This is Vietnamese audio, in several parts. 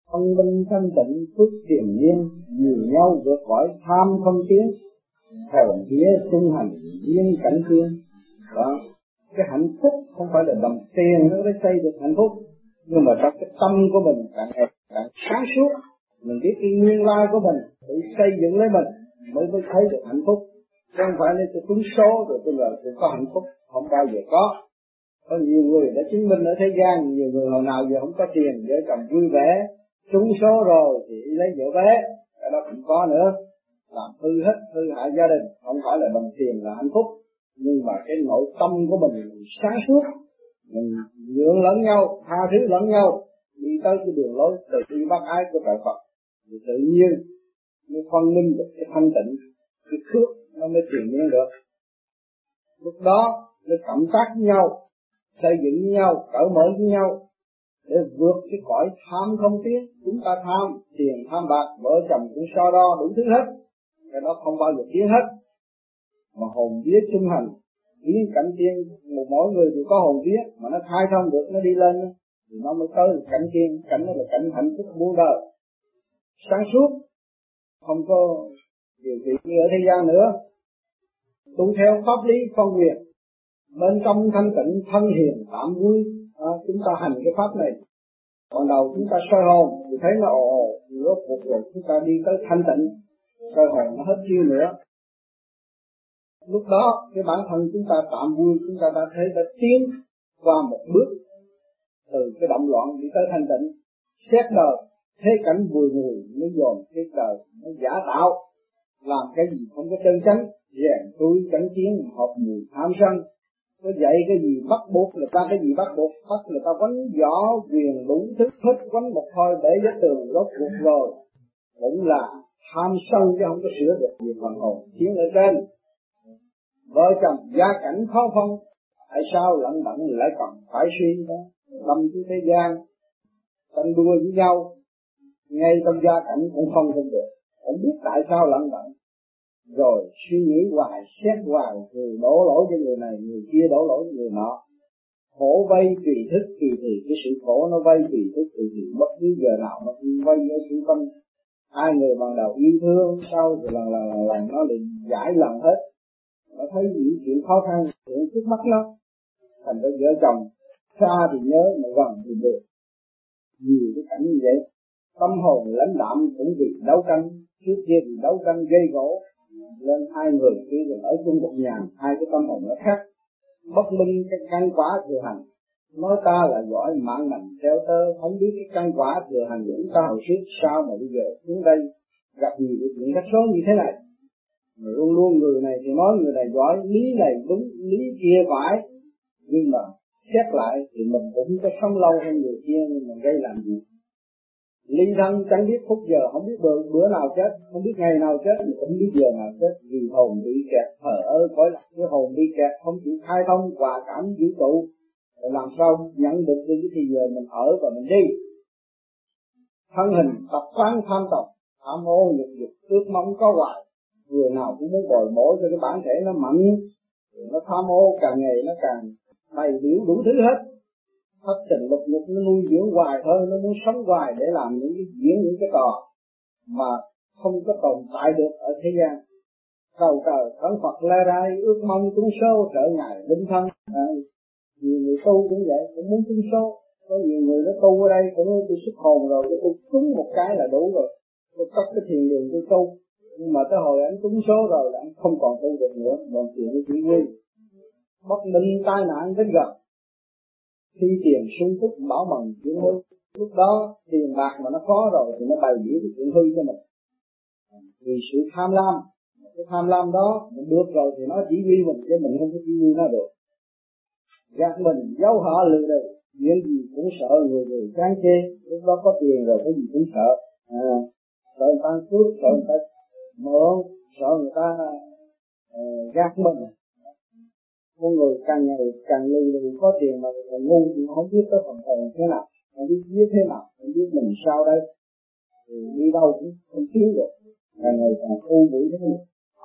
Phân minh thanh tịnh phước triền nhiên, nhiều nhau vượt khỏi tham không tiến, hồn vía trung hành viên cảnh tiên. Đó, cái hạnh phúc không phải là đồng tiền nó mới xây được hạnh phúc, nhưng mà trong cái tâm của mình càng sáng suốt, mình biết cái nguyên lai của mình để xây dựng lấy mình mới thấy được hạnh phúc. Chứ không phải là tôi trúng số rồi tôi có hạnh phúc, không bao giờ có. Có nhiều người đã chứng minh ở thế gian, nhiều người hồi nào giờ không có tiền, vợ chồng vui vẻ, trúng số rồi thì lấy vợ bé, cái đó cũng có nữa, làm hư hết, hư hại gia đình. Không phải là đồng tiền là hạnh phúc, nhưng mà cái nội tâm của mình sáng suốt, mình nhượng lẫn nhau, tha thứ lẫn nhau, đi tới cái đường lối từ bi bác ái của trời Phật, thì tự nhiên mới phân minh được cái thanh tịnh, cái phước nó mới truyền nhiên được. Lúc đó mới cộng tác với nhau, xây dựng với nhau, cởi mở với nhau để vượt cái cõi tham không tiến. Chúng ta tham tiền, tham bạc, vợ chồng cũng so đo đủ thứ hết, cái đó không bao giờ tiến hết. Mà hồn vía trung hành biến cảnh tiên, mỗi người thì có hồn vía mà nó khai thông được, nó đi lên thì nó mới tới được cảnh tiên. Cảnh đó là cảnh hạnh phúc muôn đời, sáng suốt, không có điều kiện như ở thế gian nữa. Tu theo pháp lý phân quyền, bên trong thanh tịnh thân hiền tạm vui. Chúng ta hành cái pháp này, ban đầu chúng ta soi hồn thì thấy nó rốt cuộc rồi chúng ta đi tới thanh tịnh, soi hồn nó hết chiêu nữa. Lúc đó cái bản thân chúng ta tạm vui, chúng ta đã thấy đã tiến qua một bước từ cái động loạn đi tới thanh tịnh. Xét đời thế cảnh vùi ngùi mới dồn cái đời nó giả tạo, làm cái gì không có chân chánh, rèn tôi cảnh chiến hợp mùi tham sân. Có dạy cái gì bắt buộc người ta, cái gì bắt buộc bắt người ta quánh võ quyền đủ thứ hết, quánh một thôi để vết tường rốt cuộc rồi cũng là tham sân chứ không có sửa được gì phần hồn chiến ở trên. Vợ chồng gia cảnh khó phân, tại sao lận đận lại còn phải suy đó, lâm cái thế gian tranh đua với nhau, ngay trong gia cảnh cũng phân không được, không biết tại sao lận đận, rồi suy nghĩ hoài, xét hoài, người đổ lỗi cho người này, người kia đổ lỗi cho người nọ. Khổ vây tùy thức, tùy thì cái sự khổ nó vây tùy thức, tùy thì bất cứ giờ nào nó cũng vây ở xung quanh. Hai người ban đầu yêu thương, sau rồi lần nó liền giải lần hết. Nó thấy những chuyện khó khăn, chuyện trước mắt nó, thành ra vợ chồng xa thì nhớ mà gần thì được. Nhiều cái cảnh như vậy, tâm hồn lãnh đạm cũng vì đấu tranh, trước kia vì đấu tranh gây gỗ, lên hai người kia rồi ở chung một nhà, hai cái tâm hồn nó khác. Bất minh cái căn quả thừa hành, nói ta là giỏi mạng mạnh theo tơ, không biết cái căn quả thừa hành của chúng ta hồi trước sao mà bây giờ xuống đây gặp nhiều cái chuyện rắc rối như thế này. Luôn luôn người này thì nói người này giỏi, lý này đúng, lý kia phải, nhưng mà xét lại thì mình cũng có sống lâu hơn người kia, nhưng mà gây làm gì? Ly thân chẳng biết phút giờ, không biết bữa nào chết, không biết ngày nào chết, không biết giờ nào chết, vì hồn bị kẹt thờ ơ cõi lạc. Cái hồn bị kẹt không chịu khai thông hòa cảm vũ trụ, rồi làm sao nhận được cái thì giờ mình ở và mình đi. Thân hình tập quán tham tập, tham ô nhục dục, ước mong có hoài, người nào cũng muốn bồi bổ cho cái bản thể nó mạnh, rồi nó tham ô càng ngày nó càng đầy biểu đủ thứ hết. Thất tình lục dục nó nuôi dưỡng hoài thôi, nó muốn sống hoài để làm những cái diễn, những cái trò mà không có tồn tại được ở thế gian. Cầu trời khấn Phật la rai, ước mong chúng số trở ngài linh thân. Nhiều người tu cũng vậy, cũng muốn chúng số. Có nhiều người nó tu ở đây cũng tôi xuất hồn rồi, tôi trúng một cái là đủ rồi, tôi cất cái thiền đường tôi tu. Nhưng mà tới hồi anh trúng số rồi là anh không còn tu được nữa, còn chuyện nó chỉ nguy. Bất minh tai nạn đến gần, khi tiền sung túc bảo mừng chuyện hư. Lúc đó tiền bạc mà nó có rồi thì nó bày biểu cái chuyện hư cho mình. Vì sự tham lam, cái tham lam đó mình được rồi thì nó chỉ huy mình, chứ mình không có chỉ huy nó được. Gạt mình, giấu họ lừa đời, chuyện gì cũng sợ người chán chê. Lúc đó có tiền rồi cái gì cũng sợ. Sợ người ta cướp, sợ người ta mượn, sợ người ta gạt mình. Con người càng ngày càng lì có tiền mà còn ngu thì không biết tới phần hồn thế nào, không biết thế nào, không biết mình sao đây, thì đi đâu cũng không tiến được, càng ngày càng u bụi thế này.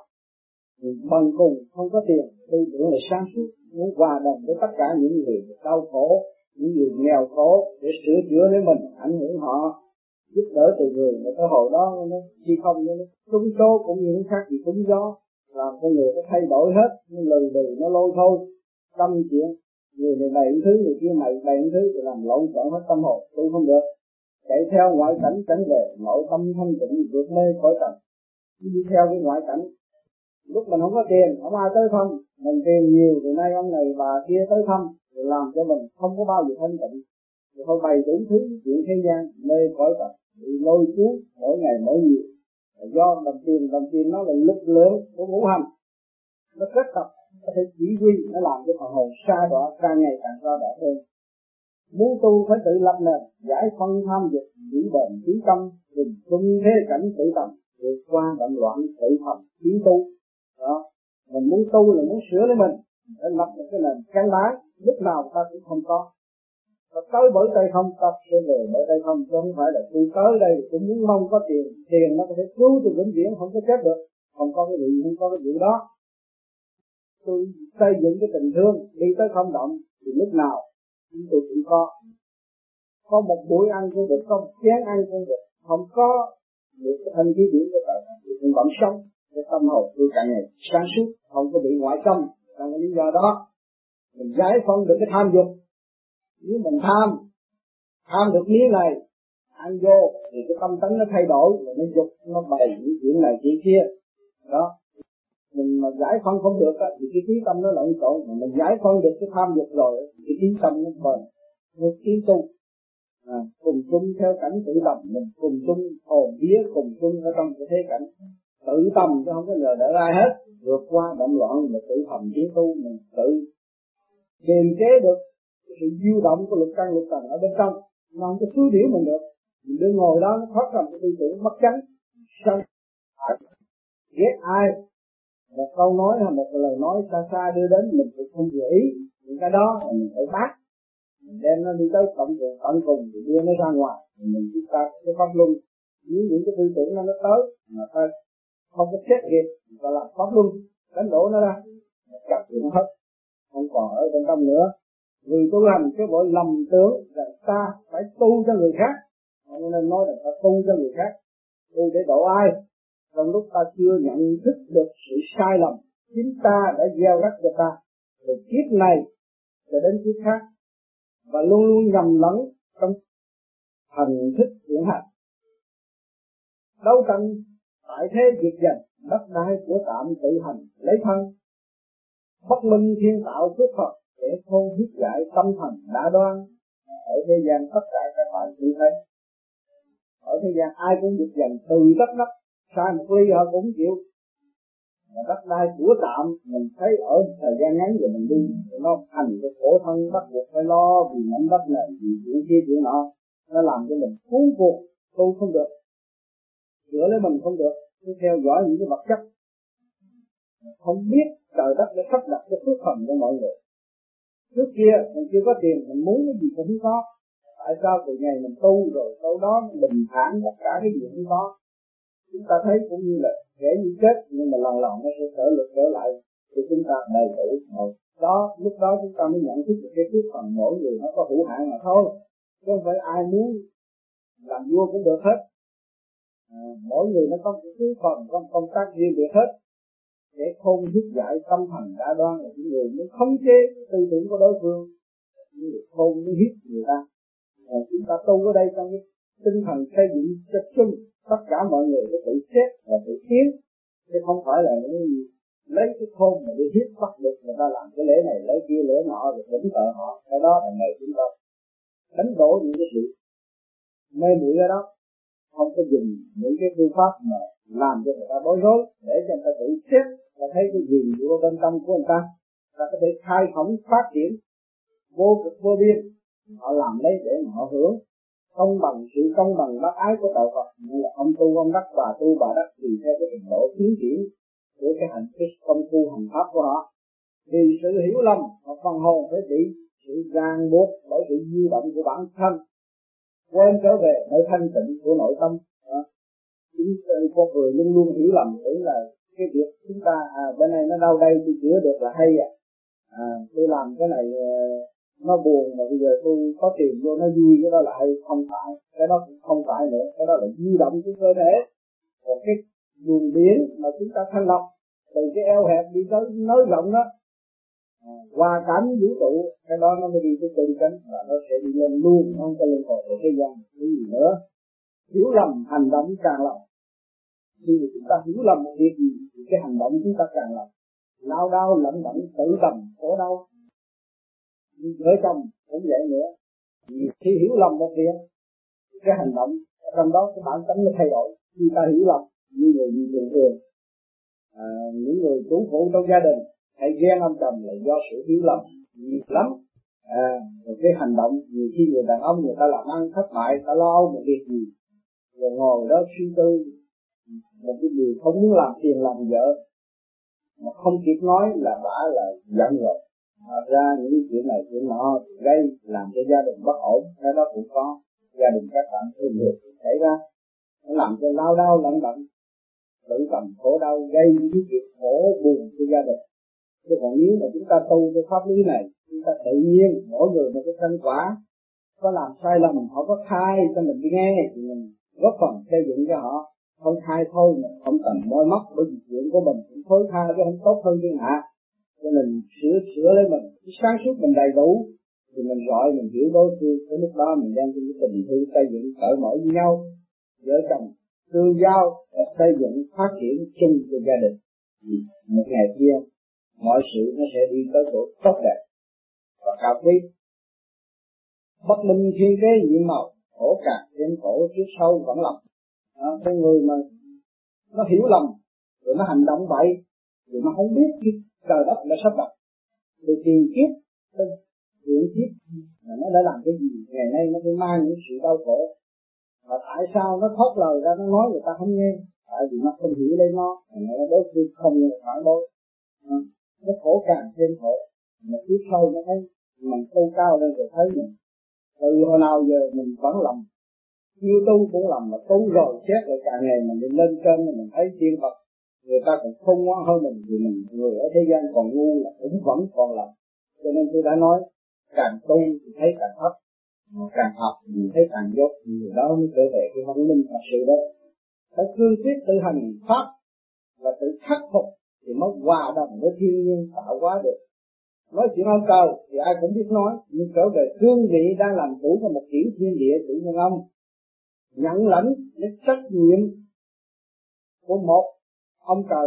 Bằng cùng không có tiền, tư tưởng là sáng suốt, muốn hòa đồng với tất cả những người đau khổ, những người nghèo khổ để sửa chữa lấy mình, ảnh hưởng họ, giúp đỡ từ người, mà cái hồi đó nó khi không nó trúng số cũng như nó khác gì trúng gió, làm cho người nó thay đổi hết, nó lừ đừ nó lôi thôi, tâm chuyện người này thứ người kia này thứ thì làm lộn xộn hết tâm hồn, tu không được. Chạy theo ngoại cảnh chẳng về, nội tâm thanh tịnh vượt mê khỏi trần. Đi theo cái ngoại cảnh, lúc mình không có tiền, không ai tới thăm, mình tiền nhiều thì nay ông này bà kia tới thăm, thì làm cho mình không có bao giờ thanh tịnh, thì thôi bày đủ thứ chuyện thế gian mê khỏi trần, bị lôi cuốn mỗi ngày mỗi nhiều. Do đồng tiền nó là lực lượng của ngũ hành, nó kết tập, có thể chỉ huy, nó làm cho phần hồn sa đọa càng ngày càng sa đọa hơn. Muốn tu phải tự lập nền, giải phân tham dục, giữ bền trí tâm, dùng tung thế cảnh tự tầm, vượt qua động loạn tự thầm tiến tu. Đó, mình muốn tu là muốn sửa lấy mình, để lập một cái nền căn bản, lúc nào ta cũng không có. Và tới bởi tay không, ta sẽ về bởi tay không, chứ không phải là tôi tới đây cũng muốn mong có tiền, tiền nó có thể cứu tôi vĩnh viễn, không có chết được, không có cái gì, không có cái gì đó. Tôi xây dựng cái tình thương đi tới không động thì lúc nào chúng tôi cũng có một buổi ăn cũng được, có một chén ăn cũng được, không có được cái thanh khí điển của trời thì cũng vẫn sống. Cái tâm hồn tôi càng ngày sáng suốt, không có bị ngoại xâm. Trong cái lý do đó mình giải phóng được cái tham dục. Nếu mình tham được miếng này ăn vô thì cái tâm tánh nó thay đổi, rồi nó dục, nó bày những chuyện này chuyện kia đó. Mình mà giải phân không được á, thì cái trí tâm nó lộn xộn. Mà mình giải phân được cái tham dục rồi thì cái trí tâm nó bền, nó tiến tu. Cùng chung theo cảnh tự tầm, mình cùng chung hồn vía, cùng chung ở trong cái thế cảnh tự tầm, chứ không có nhờ đỡ ai hết. Vượt qua động loạn mà tự thầm tiến tu, mình tự kiềm chế được cái sự du động của lục căn lục trần ở bên trong, nó không có xúi điểu mình được. Mình đứng ngồi đó nó thoát ra một cái tư tưởng bất chánh, sân ghét ai, một câu nói hay một lời nói xa xa đưa đến mình cũng không vừa ý, những cái đó là mình phải bắt, mình đem nó đi tới tận cùng thì đưa nó ra ngoài, mình chúng ta cái pháp luân. Nếu những cái tư tưởng nó tới mà ta không có xét duyệt và làm pháp luân đánh đổ nó ra, chặt thì nó hết, không còn ở bên trong nữa. Người tu hành cái vội lầm tưởng rằng ta phải tu cho người khác, cho nên nói là ta tu cho người khác, tu để độ ai, trong lúc ta chưa nhận thức được sự sai lầm chính ta đã gieo rắc cho ta, từ kiếp này cho đến kiếp khác, và luôn luôn nhầm lẫn trong hành thức hiện hành. Đấu tranh tại thế diệt dần, đất đai của tạm tự hành lấy thân, bất minh thiên tạo phước Phật để thôn thiết giải tâm thần đã đoan. Ở thế gian tất cả các bạn như thế, ở thế gian ai cũng diệt dần từ đất đất, sai một ly họ cũng chịu. Mà đất đai của tạm mình thấy ở thời gian ngắn rồi mình đi nó thành cái khổ thân bắt buộc phải lo vì mảnh đất này, vì chuyện kia chuyện nọ, nó làm cho mình cuốn cuộc, tu không được, sửa lấy mình không được, cứ theo dõi những cái vật chất, không biết trời đất đã sắp đặt cái phước phần cho mọi người. Trước kia mình chưa có tiền, mình muốn cái gì cũng không có, tại sao từ ngày mình tu rồi sau đó mình bình thản tất cả cái gì cũng có. Chúng ta thấy cũng như là kẻ như chết, nhưng mà lần nó sẽ trở lực trở lại thì chúng ta đầy đủ rồi. Đó, lúc đó chúng ta mới nhận thức được cái phước phần mỗi người nó có hữu hạn mà thôi, chứ không phải ai muốn làm vua cũng được hết. Mỗi người nó có cái phước phần, có công tác riêng biệt hết, để khôn giúp giải tâm thần đã đoan là những người mới khống chế tư tưởng của đối phương, những người khôn mới hiếp người ta. Chúng ta tu ở đây trong cái tinh thần xây dựng cho chung, tất cả mọi người có tự xét và tự tiến, chứ không phải là lấy cái khôn mà đi hiếp bắt được người ta làm cái lễ này lễ kia lễ nọ rồi đánh cờ họ. Cái đó là nghề chúng ta đánh đổ những cái sự mê muội ở đó, không có dùng những cái phương pháp mà làm cho người ta bối rối, để cho người ta tự xét và thấy cái gì của bên trong của người ta có thể khai phóng phát triển vô cực vô biên. Họ làm lấy để mà họ hưởng công bằng, sự công bằng bác ái của đạo Phật, như là ông tu ông đắc, bà tu bà đắc, tùy theo cái trình độ tiến triển của cái hạnh phúc công phu hành pháp của họ. Vì sự hiểu lầm hoặc phần hồn phải bị sự ràng buộc bởi sự di động của bản thân, quên trở về nơi thanh tịnh của nội tâm. Con người luôn luôn hiểu lầm tưởng là cái việc chúng ta bên này nó đau đây tôi chữa được là hay tôi làm cái này nó buồn mà bây giờ tôi có tiền vô nó vui, cái đó là hay không phải, cái đó cũng không phải nữa, cái đó là di động của cơ thể. Còn cái luồng điển mà chúng ta thanh lọc từ cái eo hẹp đi tới nới rộng đó, hòa cảm vũ trụ, cái đó nó mới đi tới chân chánh và nó sẽ đi lên luôn, không có lên cột ở thế gian cái gì nữa. Hiểu lầm hành động càng lầm, khi chúng ta hiểu lầm một việc gì thì cái hành động chúng ta càng lầm, lao đao lẫn lẫn tự tầm khổ đau. Vợ chồng cũng vậy nữa, vì khi hiểu lầm một việc, cái hành động trong đó cái bản tính nó thay đổi. Khi ta hiểu lầm như người gì thường thường, những người chủ phụ trong gia đình hay ghen ông chồng là do sự hiểu lầm nhiều lắm. Rồi cái hành động nhiều khi người đàn ông người ta làm ăn thất bại, ta lo âu một việc gì rồi ngồi đó suy tư một cái điều không muốn làm phiền làm vợ mà không kịp nói là bả là giận rồi, ra những cái chuyện này chuyện nọ gây làm cho gia đình bất ổn. Cái đó cũng có, gia đình các bạn thường được xảy ra, nó làm cho lao đao lẫn lẫn tự tầm khổ đau, gây những cái chuyện khổ buồn cho gia đình. Chứ còn nếu mà chúng ta tu cái pháp lý này, chúng ta tự nhiên mỗi người một cái thành quả, có làm sai lầm họ có khai cho mình nghe thì mình góp phần xây dựng cho họ. Không khai thôi mà không cần môi mắt, bởi vì chuyện của mình cũng thối tha chứ không tốt hơn thiên hạ. Cho nên sửa lấy mình, sáng suốt mình đầy đủ thì mình gọi mình hiểu đối phương, tới lúc đó mình đang trong cái tình thương xây dựng cởi mở với nhau, vợ chồng tương giao và xây dựng phát triển chung cho gia đình. Một ngày kia mọi sự nó sẽ đi tới chỗ tốt đẹp và cao quý. Bất minh khi cái nhiệm màu khổ càng thêm khổ, trước sau vẫn lầm. Cái người mà nó hiểu lầm rồi nó hành động bậy rồi nó không biết cái trời đất đã sắp đặt rồi tiền kiếp chuyện kiếp là nó đã làm cái gì, ngày nay nó phải mang những sự đau khổ. Và tại sao nó thoát lời ra nó nói người ta không nghe? Tại vì nó không hiểu lấy nó đối phương không nghe phản đối. Nó khổ càng thêm khổ, mà phía sau nó thấy mình tu cao lên rồi thấy mình từ hồi nào giờ mình vẫn lầm, yêu tu cũng lầm, mà tu rồi xét lại càng ngày mình đi lên trên mình thấy tiên Phật người ta còn khôn ngoan hơn mình, vì mình người ở thế gian còn ngu là cũng vẫn còn lầm. Cho nên tôi đã nói càng tu thì thấy càng thấp, càng học thì thấy càng dốt, thì đó mới trở về cái văn minh thật sự đó. Phải cương quyết tự hành pháp và tự khắc phục thì mới hòa đồng với thiên nhiên tạo hóa được. Nói chuyện ông trời thì ai cũng biết nói, nhưng trở về cương vị đang làm chủ của một tiểu thiên địa chủ nhân ông, nhận lãnh cái trách nhiệm của một ông trời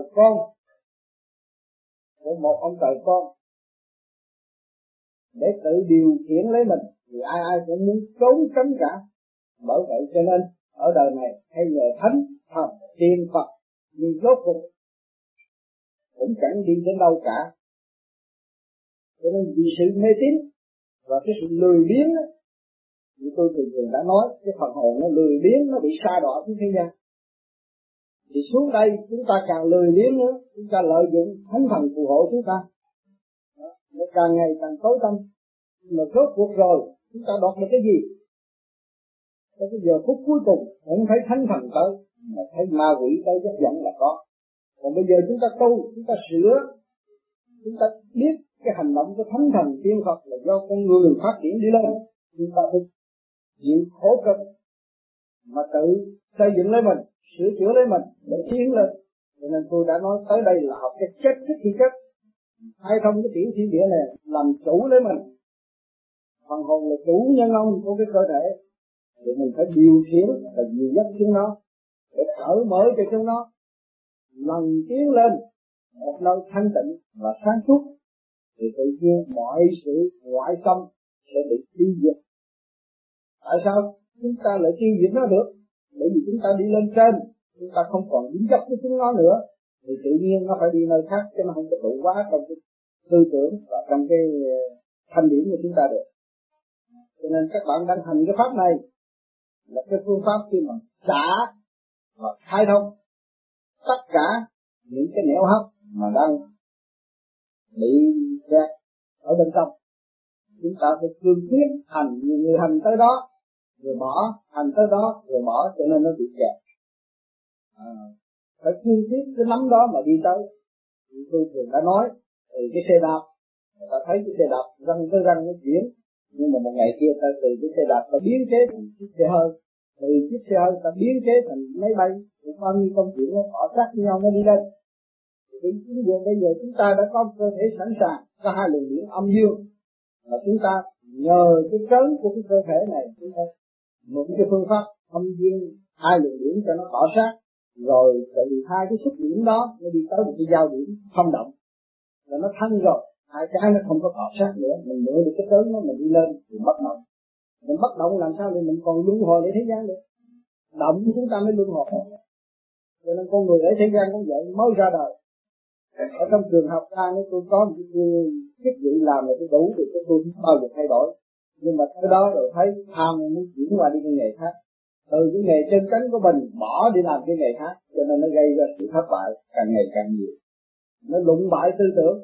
con, để tự điều khiển lấy mình thì ai cũng muốn trốn tránh cả. Bởi vậy cho nên ở đời này hay nhờ thánh thần tiên Phật, nhưng rốt cuộc cũng chẳng đi đến đâu cả. Cho nên vì sự mê tín và cái sự lười biếng đó, như tôi thường đã nói, cái phần hồn nó lười biếng, nó bị sa đọa xuống thế gian. Thì xuống đây chúng ta càng lười biếng nữa, chúng ta lợi dụng thánh thần phù hộ chúng ta, nó càng ngày càng tối tăm. Mà rốt cuộc rồi chúng ta đoạt được cái gì? Tới cái giờ phút cuối cùng không thấy thánh thần tới, mà thấy ma quỷ tới dấp dẫn là có. Còn bây giờ chúng ta tu, chúng ta sửa, chúng ta biết cái hành động của thánh thần tiên Phật là do con người phát triển đi lên. Chúng ta phải chịu khổ cực mà tự xây dựng lấy mình, sửa chữa lấy mình để tiến lên. Cho nên tôi đã nói tới đây là học cái chết trước khi chết, hay thông cái tiểu thiên địa này làm chủ lấy mình. Phần hồn là chủ nhân ông của cái cơ thể, thì mình phải điều khiển và dìu dắt chúng nó để cởi mở cho chúng nó lần tiến lên một nơi thanh tịnh và sáng suốt, thì tự nhiên mọi sự ngoại xâm sẽ bị tiêu diệt. Tại sao chúng ta lại tiêu diệt nó được? Bởi vì chúng ta đi lên trên, chúng ta không còn dính dấp với chúng nó nữa, thì tự nhiên nó phải đi nơi khác, cho nó không có trụ quá trong cái tư tưởng và trong cái thanh điển của chúng ta được. Cho nên các bạn đang hành cái pháp này là cái phương pháp khi mà xả và khai thông tất cả những cái nẻo hấp mà đang bị kẹt ở bên trong. Chúng ta phải cương quyết hành, nhiều người hành tới đó rồi bỏ, hành tới đó rồi bỏ, cho nên nó bị kẹt. Phải cương quyết cái nắm đó mà đi tới. Tôi thường đã nói thì cái xe đạp, người ta thấy cái xe đạp răng tới răng nó chuyển, Nhưng mà một ngày kia ta từ cái xe đạp ta biến chế thành chiếc xe hơi, từ chiếc xe hơi ta biến chế thành máy bay, cũng bao nhiêu công chuyện nó cọ sát với nhau nó đi lên. Thì bây giờ chúng ta đã có cơ thể sẵn sàng, có hai luồng điển âm dương, và chúng ta nhờ cái trớn của cái cơ thể này, chúng ta mượn cái phương pháp âm dương hai luồng điển cho nó cọ sát, rồi từ hai cái xúc điểm đó nó đi tới một cái giao điểm thông động, là nó thanh rồi, hai cái nó không có cọ sát nữa, mình mượn được cái trớn nó mình đi lên thì bất động. Mình bất động làm sao để mình còn luân hồi để thế gian được? Động chúng ta mới luân hồi. Cho nên con người ở thế gian cũng vậy, mới ra đời. Ở trong trường học ta nếu tôi có một cái chức vụ làm là tôi đủ thì tôi không bao giờ thay đổi. Nhưng mà tới đó rồi thấy tham muốn chuyển qua đi cái nghề khác, từ cái nghề chân cánh của mình bỏ đi làm cái nghề khác, cho nên nó gây ra sự thất bại càng ngày càng nhiều. Nó lụng bại tư tưởng.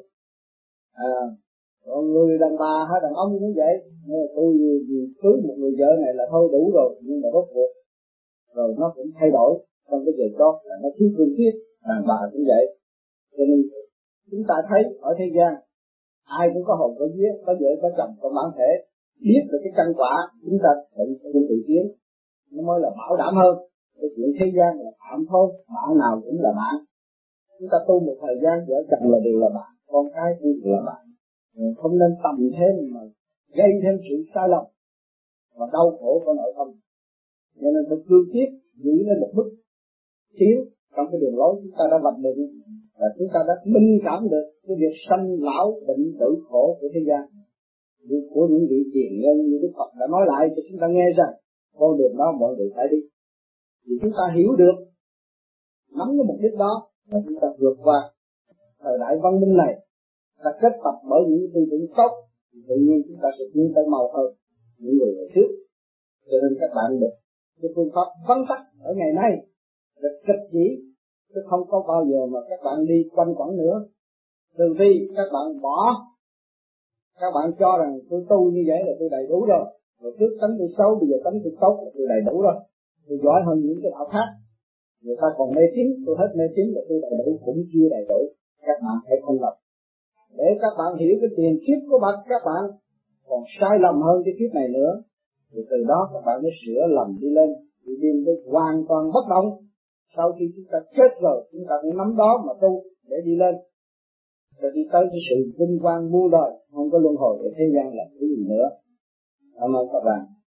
Còn người đàn bà hay đàn ông cũng vậy, tôi cưới một người vợ này là thôi đủ rồi, nhưng mà rốt cuộc rồi nó cũng thay đổi trong cái giờ chót là nó thiếu cương thiết. Đàn bà cũng vậy. Cho nên chúng ta thấy ở thế gian ai cũng có hồn có vía, có vợ có chồng, có bản thể, biết được cái căn quả, chúng ta tự tiến nó mới là bảo đảm hơn. Cái chuyện thế gian là tạm thôi, bạn nào cũng là bạn. Chúng ta tu một thời gian vợ chồng là đều là bạn, con cái cũng là bạn. Không nên tầm thêm mà gây thêm sự sai lầm và đau khổ của nội tâm. Cho nên phải cương quyết giữ lên một mức tiến trong cái đường lối chúng ta đã vạch định, và chúng ta đã minh cảm được cái việc sanh lão bệnh tử khổ của thế gian, của những vị tiền nhân như Đức Phật đã nói lại cho chúng ta nghe rằng con đường đó mọi người phải đi. Vì chúng ta hiểu được, nắm cái mục đích đó là chúng ta vượt qua thời đại văn minh này, ta kết tập bởi những tư tưởng tốt, thì tự nhiên chúng ta sẽ tiến tới mau hơn những người ngày trước. Cho nên các bạn được cái phương pháp vắn tắt ở ngày nay là trực chỉ, chứ không có bao giờ mà các bạn đi quanh quẩn nữa. Trừ khi các bạn bỏ, các bạn cho rằng tôi tu như vậy là tôi đầy đủ rồi, rồi trước tánh tôi xấu bây giờ tánh tôi tốt là tôi đầy đủ rồi, tôi giỏi hơn những cái đạo khác. Người ta còn mê tín, tôi hết mê tín là tôi đầy đủ, cũng chưa đầy đủ. Các bạn hãy không lập, để các bạn hiểu cái tiền kiếp của các bạn còn sai lầm hơn cái kiếp này nữa, thì từ đó các bạn mới sửa lầm đi lên, đi đến hoàn toàn bất động. Sau khi chúng ta chết rồi, chúng ta cũng nắm đó mà tu để đi lên, rồi đi tới cái sự vinh quang muôn đời, không có luân hồi để thế gian là cái gì nữa. Cảm ơn các bạn.